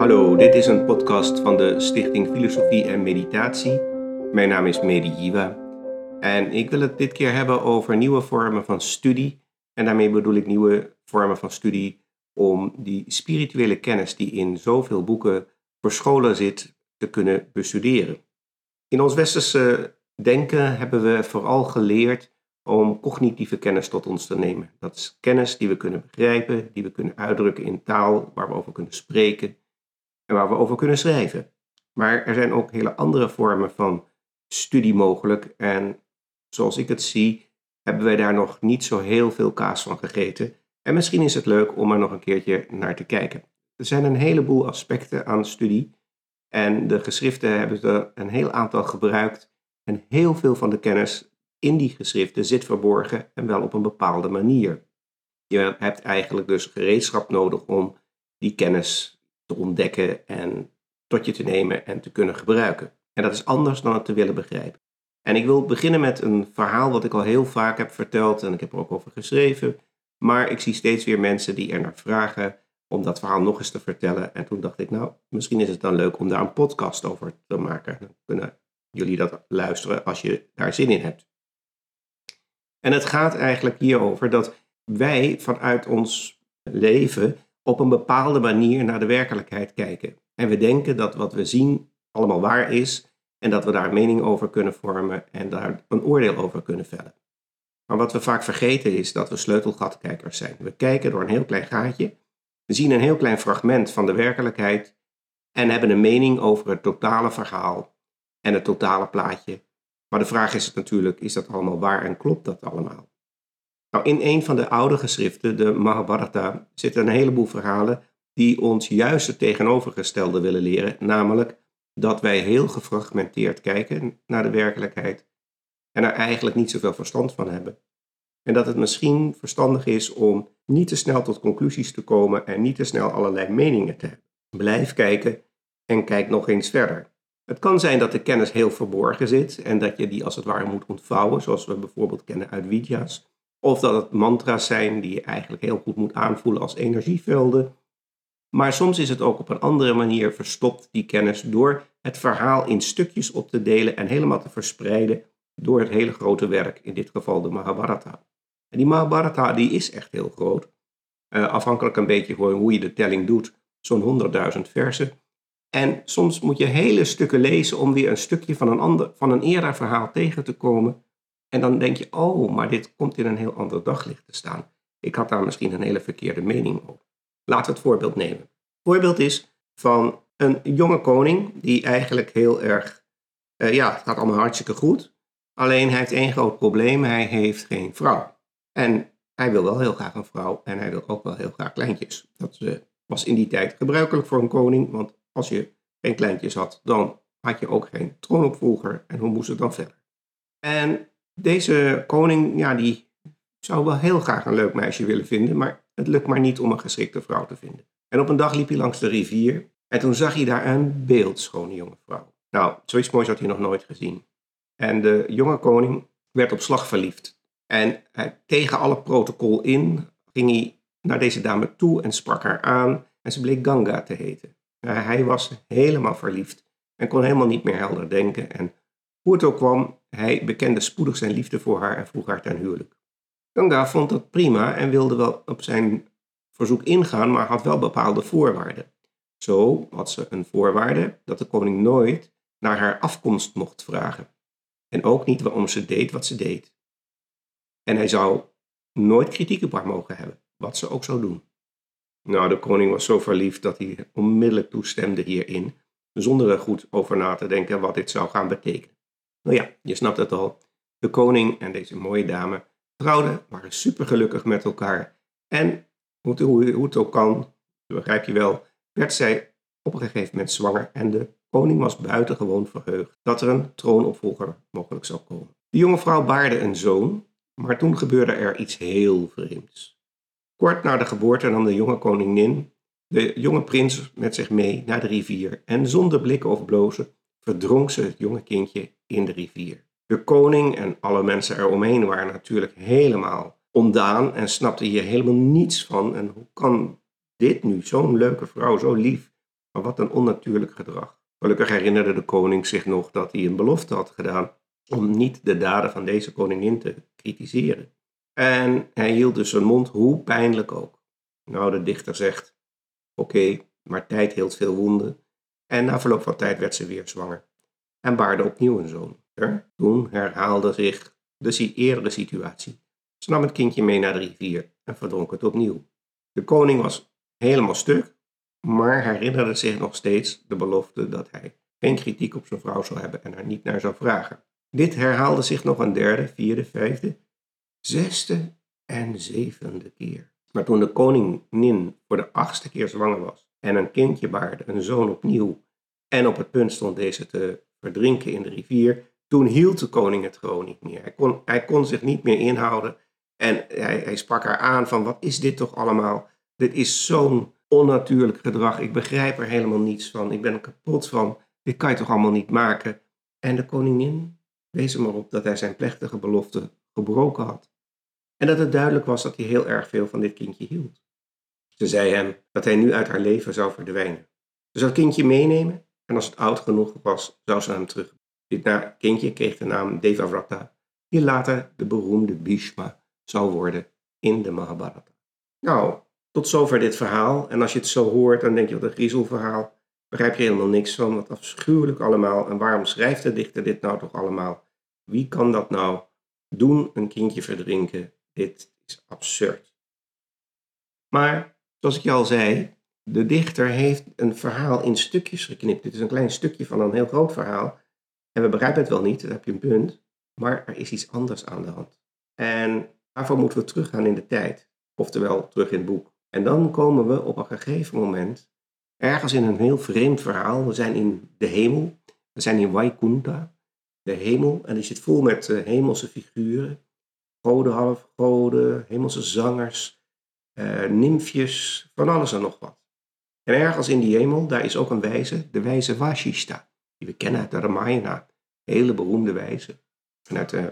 Hallo, dit is een podcast van de Stichting Filosofie en Meditatie. Mijn naam is Mehdi Jiwa en ik wil het dit keer hebben over nieuwe vormen van studie. En daarmee bedoel ik nieuwe vormen van studie om die spirituele kennis die in zoveel boeken verscholen zit te kunnen bestuderen. In ons westerse denken hebben we vooral geleerd om cognitieve kennis tot ons te nemen. Dat is kennis die we kunnen begrijpen, die we kunnen uitdrukken in taal, waar we over kunnen spreken en waar we over kunnen schrijven. Maar er zijn ook hele andere vormen van studie mogelijk en zoals ik het zie, hebben wij daar nog niet zo heel veel kaas van gegeten. En misschien is het leuk om er nog een keertje naar te kijken. Er zijn een heleboel aspecten aan studie en de geschriften hebben er een heel aantal gebruikt. En heel veel van de kennis in die geschriften zit verborgen en wel op een bepaalde manier. Je hebt eigenlijk dus gereedschap nodig om die kennis te ontdekken en tot je te nemen en te kunnen gebruiken. En dat is anders dan het te willen begrijpen. En ik wil beginnen met een verhaal wat ik al heel vaak heb verteld en ik heb er ook over geschreven. Maar ik zie steeds weer mensen die er naar vragen om dat verhaal nog eens te vertellen. En toen dacht ik, nou, misschien is het dan leuk om daar een podcast over te maken. Dan kunnen jullie dat luisteren als je daar zin in hebt. En het gaat eigenlijk hierover dat wij vanuit ons leven op een bepaalde manier naar de werkelijkheid kijken. En we denken dat wat we zien allemaal waar is en dat we daar een mening over kunnen vormen en daar een oordeel over kunnen vellen. Maar wat we vaak vergeten is dat we sleutelgatkijkers zijn. We kijken door een heel klein gaatje, we zien een heel klein fragment van de werkelijkheid en hebben een mening over het totale verhaal en het totale plaatje. Maar de vraag is natuurlijk, is dat allemaal waar en klopt dat allemaal? Nou, in een van de oude geschriften, de Mahabharata, zitten een heleboel verhalen die ons juist het tegenovergestelde willen leren, namelijk dat wij heel gefragmenteerd kijken naar de werkelijkheid en er eigenlijk niet zoveel verstand van hebben. En dat het misschien verstandig is om niet te snel tot conclusies te komen en niet te snel allerlei meningen te hebben. Blijf kijken en kijk nog eens verder. Het kan zijn dat de kennis heel verborgen zit en dat je die als het ware moet ontvouwen, zoals we bijvoorbeeld kennen uit Vidya's. Of dat het mantra's zijn die je eigenlijk heel goed moet aanvoelen als energievelden. Maar soms is het ook op een andere manier verstopt, die kennis, door het verhaal in stukjes op te delen en helemaal te verspreiden door het hele grote werk, in dit geval de Mahabharata. En die Mahabharata die is echt heel groot. Afhankelijk een beetje van hoe je de telling doet, zo'n 100.000 versen. En soms moet je hele stukken lezen om weer een stukje van een eerder verhaal tegen te komen. En dan denk je, oh, maar dit komt in een heel ander daglicht te staan. Ik had daar misschien een hele verkeerde mening over. Laten we het voorbeeld nemen. Het voorbeeld is van een jonge koning die eigenlijk heel erg, het gaat allemaal hartstikke goed. Alleen hij heeft één groot probleem, hij heeft geen vrouw. En hij wil wel heel graag een vrouw en hij wil ook wel heel graag kleintjes. Dat was in die tijd gebruikelijk voor een koning, want als je geen kleintjes had, dan had je ook geen troonopvolger en hoe moest het dan verder? En deze koning, die zou wel heel graag een leuk meisje willen vinden, maar het lukt maar niet om een geschikte vrouw te vinden. En op een dag liep hij langs de rivier en toen zag hij daar een beeldschone jonge vrouw. Nou, zoiets moois had hij nog nooit gezien. En de jonge koning werd op slag verliefd. En tegen alle protocol in ging hij naar deze dame toe en sprak haar aan en ze bleek Ganga te heten. Hij was helemaal verliefd en kon helemaal niet meer helder denken en hoe het ook kwam, hij bekende spoedig zijn liefde voor haar en vroeg haar ten huwelijk. Ganga vond dat prima en wilde wel op zijn verzoek ingaan, maar had wel bepaalde voorwaarden. Zo had ze een voorwaarde dat de koning nooit naar haar afkomst mocht vragen. En ook niet waarom ze deed wat ze deed. En hij zou nooit kritiek op haar mogen hebben, wat ze ook zou doen. Nou, de koning was zo verliefd dat hij onmiddellijk toestemde hierin, zonder er goed over na te denken wat dit zou gaan betekenen. Nou ja, je snapt het al. De koning en deze mooie dame trouwden, waren supergelukkig met elkaar. En hoe het ook kan, begrijp je wel, werd zij op een gegeven moment zwanger. En de koning was buitengewoon verheugd dat er een troonopvolger mogelijk zou komen. De jonge vrouw baarde een zoon, maar toen gebeurde er iets heel vreemds. Kort na de geboorte nam de jonge koningin de jonge prins met zich mee naar de rivier. En zonder blikken of blozen verdronk ze het jonge kindje in de rivier. De koning en alle mensen eromheen waren natuurlijk helemaal ontdaan en snapten hier helemaal niets van. En hoe kan dit nu, zo'n leuke vrouw, zo lief, Maar wat een onnatuurlijk gedrag. Gelukkig herinnerde de koning zich nog dat hij een belofte had gedaan om niet de daden van deze koningin te kritiseren. En hij hield dus zijn mond, hoe pijnlijk ook. Nou, de dichter zegt, oké, maar tijd hield veel wonden. En na verloop van tijd werd ze weer zwanger. En baarde opnieuw een zoon. Toen herhaalde zich de eerdere situatie. Ze nam het kindje mee naar de rivier en verdronk het opnieuw. De koning was helemaal stuk, maar herinnerde zich nog steeds de belofte dat hij geen kritiek op zijn vrouw zou hebben en er niet naar zou vragen. Dit herhaalde zich nog een derde, vierde, vijfde, zesde en zevende keer. Maar toen de koningin voor de 8e keer zwanger was en een kindje baarde, een zoon opnieuw, en op het punt stond deze te verdrinken in de rivier, toen hield de koning het gewoon niet meer. Hij kon zich niet meer inhouden en hij sprak haar aan van, wat is dit toch allemaal? Dit is zo'n onnatuurlijk gedrag. Ik begrijp er helemaal niets van. Ik ben er kapot van. Dit kan je toch allemaal niet maken? En de koningin wees hem erop dat hij zijn plechtige belofte gebroken had. En dat het duidelijk was dat hij heel erg veel van dit kindje hield. Ze zei hem dat hij nu uit haar leven zou verdwijnen. Ze zou het kindje meenemen en als het oud genoeg was, zou ze hem terug. Dit kindje kreeg de naam Devavrata, die later de beroemde Bhishma zou worden in de Mahabharata. Nou, tot zover dit verhaal. En als je het zo hoort, dan denk je, wat een griezelverhaal. Begrijp je helemaal niks van, wat afschuwelijk allemaal. En waarom schrijft de dichter dit nou toch allemaal? Wie kan dat nou doen, een kindje verdrinken? Dit is absurd. Maar, zoals ik je al zei, de dichter heeft een verhaal in stukjes geknipt. Dit is een klein stukje van een heel groot verhaal. En we begrijpen het wel niet, dan heb je een punt. Maar er is iets anders aan de hand. En daarvoor moeten we teruggaan in de tijd. Oftewel, terug in het boek. En dan komen we op een gegeven moment ergens in een heel vreemd verhaal. We zijn in de hemel. We zijn in Vaikunta, de hemel. En die zit vol met hemelse figuren. Goden, halfgoden, hemelse zangers, nymfjes, van alles en nog wat. En ergens in die hemel, daar is ook een wijze, de wijze Vashishta. Die we kennen uit de Ramayana. Hele beroemde wijze. Vanuit de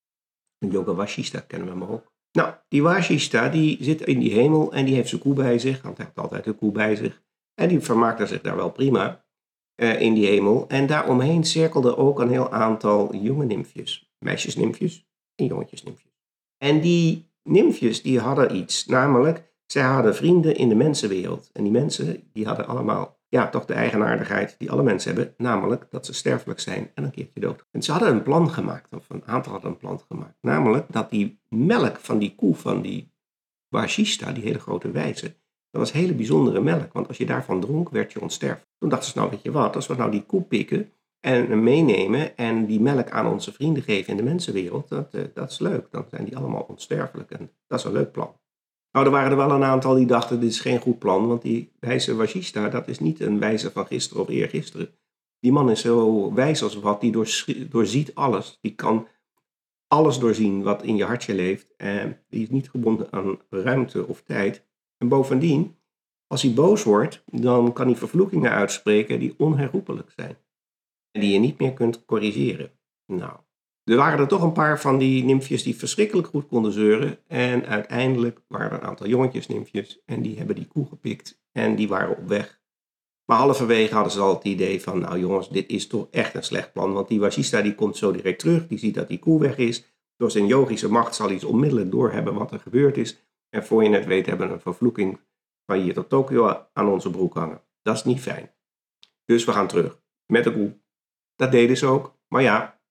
Yoga Vashishta kennen we hem ook. Nou, die Vashishta die zit in die hemel en die heeft zijn koe bij zich. Want hij heeft altijd een koe bij zich. En die vermaakte zich daar wel prima in die hemel. En daaromheen cirkelde ook een heel aantal jonge nymfjes. Meisjesnymfjes en jongetjesnymfjes. En die nymfjes die hadden iets. Namelijk, zij hadden vrienden in de mensenwereld. En die mensen die hadden allemaal toch de eigenaardigheid die alle mensen hebben. Namelijk dat ze sterfelijk zijn en een keertje dood. En ze hadden een plan gemaakt, of een aantal hadden een plan gemaakt. Namelijk dat die melk van die koe, van die Vashishta, die hele grote wijze, dat was hele bijzondere melk. Want als je daarvan dronk, werd je onsterfelijk. Toen dachten ze, nou weet je wat, als we nou die koe pikken en hem meenemen en die melk aan onze vrienden geven in de mensenwereld, dat is leuk. Dan zijn die allemaal onsterfelijk en dat is een leuk plan. Nou, er waren er wel een aantal die dachten, dit is geen goed plan, want die wijze Vashishta, dat is niet een wijze van gisteren of eergisteren. Die man is zo wijs als wat, die doorziet alles. Die kan alles doorzien wat in je hartje leeft en die is niet gebonden aan ruimte of tijd. En bovendien, als hij boos wordt, dan kan hij vervloekingen uitspreken die onherroepelijk zijn. En die je niet meer kunt corrigeren. Nou, er waren er toch een paar van die nymfjes die verschrikkelijk goed konden zeuren. En uiteindelijk waren er een aantal jongetjesnymfjes en die hebben die koe gepikt en die waren op weg. Maar halverwege hadden ze al het idee van, nou jongens, dit is toch echt een slecht plan. Want die Vashishta die komt zo direct terug, die ziet dat die koe weg is. Door zijn yogische macht zal hij onmiddellijk doorhebben wat er gebeurd is. En voor je het weet hebben we een vervloeking van hier tot Tokio aan onze broek hangen. Dat is niet fijn. Dus we gaan terug met de koe. Dat deden ze ook. Maar ja,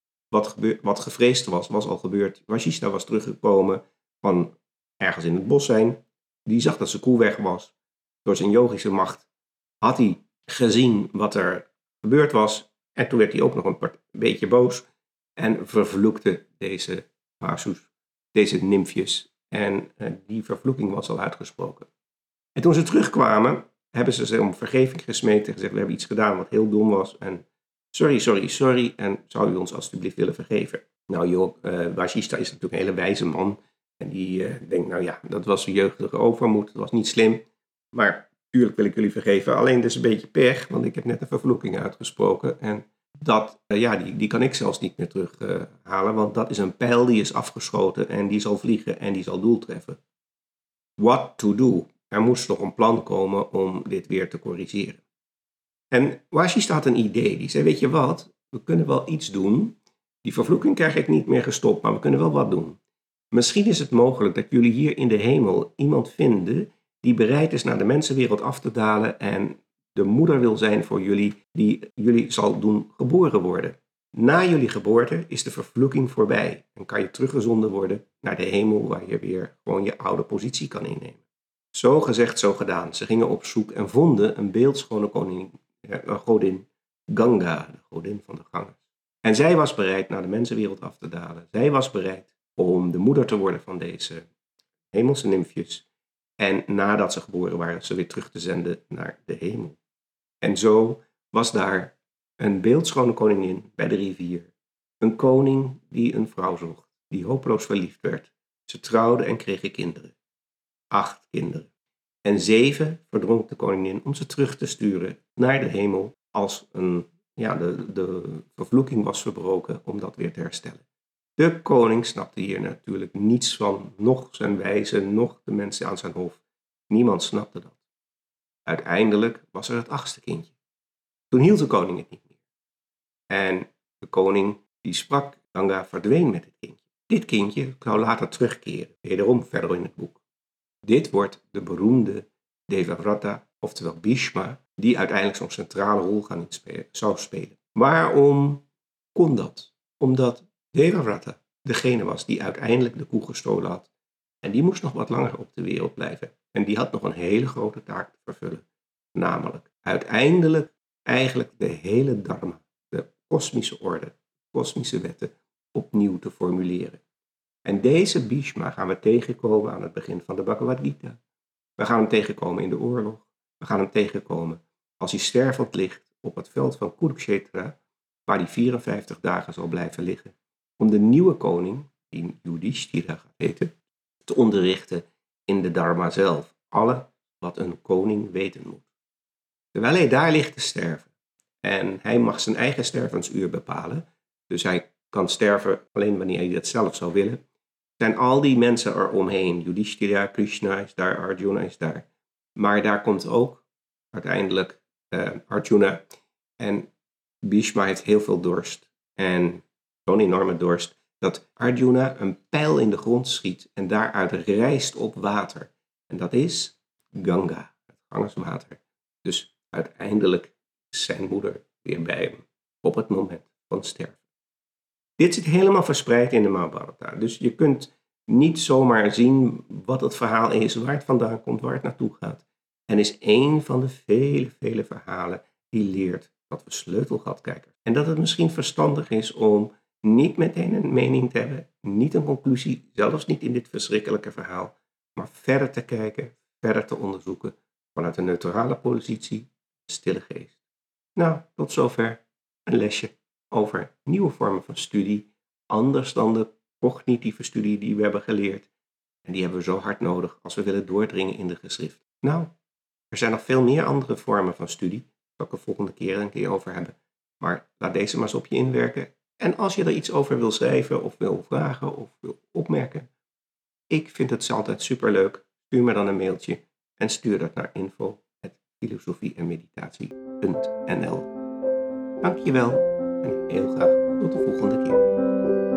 wat gevreesd was al gebeurd. Vashishta was teruggekomen van ergens in het bos zijn. Die zag dat zijn koe weg was. Door zijn yogische macht had hij gezien wat er gebeurd was. En toen werd hij ook nog een beetje boos. En vervloekte deze Vasus, deze nymfjes. En die vervloeking was al uitgesproken. En toen ze terugkwamen, hebben ze om vergeving gesmeekt en gezegd, we hebben iets gedaan wat heel dom was. En sorry. En zou u ons alstublieft willen vergeven? Nou, Vashishta is natuurlijk een hele wijze man. En die denkt, nou ja, dat was een jeugdige overmoed. Dat was niet slim. Maar tuurlijk wil ik jullie vergeven. Alleen dus een beetje pech, want ik heb net een vervloeking uitgesproken. En dat, die kan ik zelfs niet meer terughalen. Want dat is een pijl die is afgeschoten en die zal vliegen en die zal doel treffen. What to do? Er moest nog een plan komen om dit weer te corrigeren. En Washista had een idee. Die zei, weet je wat, we kunnen wel iets doen. Die vervloeking krijg ik niet meer gestopt, maar we kunnen wel wat doen. Misschien is het mogelijk dat jullie hier in de hemel iemand vinden die bereid is naar de mensenwereld af te dalen en de moeder wil zijn voor jullie, die jullie zal doen geboren worden. Na jullie geboorte is de vervloeking voorbij en kan je teruggezonden worden naar de hemel waar je weer gewoon je oude positie kan innemen. Zo gezegd, zo gedaan. Ze gingen op zoek en vonden een beeldschone godin Ganga, de godin van de gangers. En zij was bereid naar de mensenwereld af te dalen. Zij was bereid om de moeder te worden van deze hemelse nymfjes. En nadat ze geboren waren, ze weer terug te zenden naar de hemel. En zo was daar een beeldschone koningin bij de rivier. Een koning die een vrouw zocht, die hopeloos verliefd werd. Ze trouwden en kregen kinderen. 8 kinderen. En 7 verdronk de koningin om ze terug te sturen naar de hemel als de vervloeking was verbroken om dat weer te herstellen. De koning snapte hier natuurlijk niets van, noch zijn wijzen, noch de mensen aan zijn hof. Niemand snapte dat. Uiteindelijk was er het 8e kindje. Toen hield de koning het niet meer. En de koning die sprak, Ganga verdween met het kindje. Dit kindje zou later terugkeren, wederom verder in het boek. Dit wordt de beroemde Devavrata, oftewel Bhishma, die uiteindelijk zo'n centrale rol zou spelen. Waarom kon dat? Omdat Devavrata degene was die uiteindelijk de koe gestolen had. En die moest nog wat langer op de wereld blijven. En die had nog een hele grote taak te vervullen. Namelijk uiteindelijk eigenlijk de hele dharma, de kosmische orde, kosmische wetten, opnieuw te formuleren. En deze Bhishma gaan we tegenkomen aan het begin van de Bhagavad Gita. We gaan hem tegenkomen in de oorlog. We gaan hem tegenkomen als hij stervend ligt op het veld van Kurukshetra, waar hij 54 dagen zal blijven liggen, om de nieuwe koning, die Yudhishthira gaat heten, te onderrichten in de Dharma zelf. Alle wat een koning weten moet. Terwijl hij daar ligt te sterven. En hij mag zijn eigen stervensuur bepalen. Dus hij kan sterven alleen wanneer hij dat zelf zou willen. Zijn al die mensen eromheen. Yudhishthira, Krishna is daar, Arjuna is daar. Maar daar komt ook uiteindelijk Arjuna. En Bhishma heeft heel veel dorst. En zo'n enorme dorst dat Arjuna een pijl in de grond schiet en daaruit rijst op water. En dat is Ganga, het gangerswater. Dus uiteindelijk is zijn moeder weer bij hem op het moment van sterven. Dit zit helemaal verspreid in de Mahabharata. Dus je kunt niet zomaar zien wat het verhaal is, waar het vandaan komt, waar het naartoe gaat. En is één van de vele verhalen die leert dat we sleutelgatkijkers. En dat het misschien verstandig is om niet meteen een mening te hebben, niet een conclusie, zelfs niet in dit verschrikkelijke verhaal, maar verder te kijken, verder te onderzoeken vanuit een neutrale positie, een stille geest. Nou, tot zover een lesje over nieuwe vormen van studie, anders dan de cognitieve studie die we hebben geleerd. En die hebben we zo hard nodig als we willen doordringen in de geschrift. Nou, er zijn nog veel meer andere vormen van studie, daar zal ik de volgende keer een keer over hebben. Maar laat deze maar eens op je inwerken. En als je er iets over wil schrijven of wil vragen of wil opmerken, ik vind het altijd superleuk. Stuur me dan een mailtje en stuur dat naar info@filosofie-en-meditatie.nl. Dankjewel en heel graag tot de volgende keer.